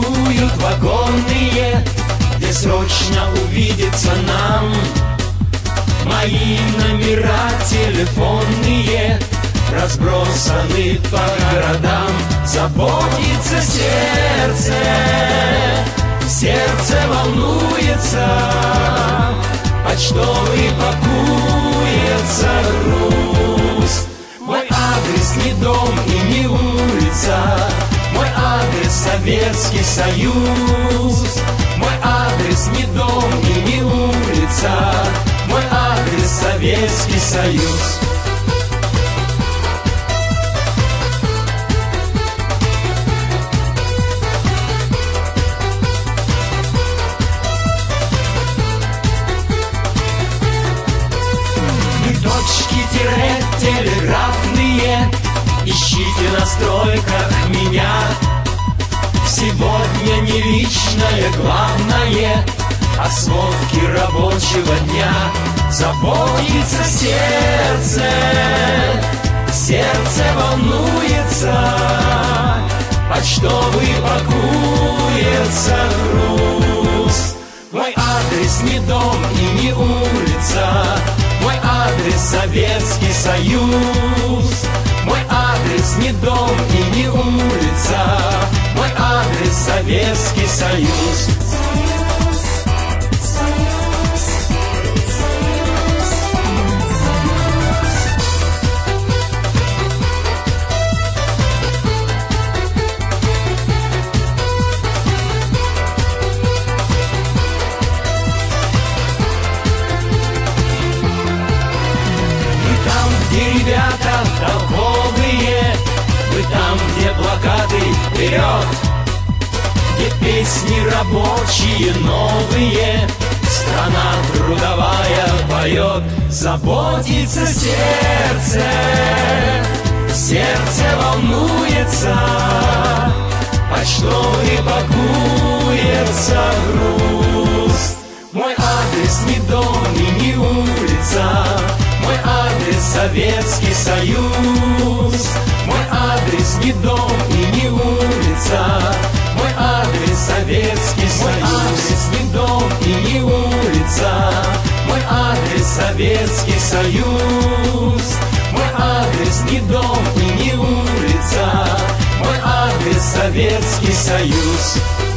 пустуют вагонные, где срочно увидеться нам. Мои номера телефонные разбросаны по городам. Заботится сердце, сердце волнуется, почтовый пакуется груз. Мой адрес не дом и не улица, мой адрес Советский Союз. Мой адрес не дом и не улица, мой адрес Советский Союз. Телеграфные, ищите на стройках меня. Сегодня не личное главное, а сводки рабочего дня. Заботится сердце, сердце волнуется, почтовый пакуется груз. Мой адрес не дом и не улица, мой адрес Советский Союз. Мой адрес не дом и не улица, мой адрес Советский Союз. Ребята толковые, вы там, где плакаты вперед, где песни рабочие новые, страна трудовая поет. Заботится сердце, сердце волнуется, почтовый пакуется груз. Мой адрес не дом и не улица, мой адрес Советский Союз. Мой адрес не дом и не улица, мой адрес Советский Союз. Мой адрес не дом и не улица, мой адрес Советский Союз. Мой адрес не дом и не улица, мой адрес Советский Союз.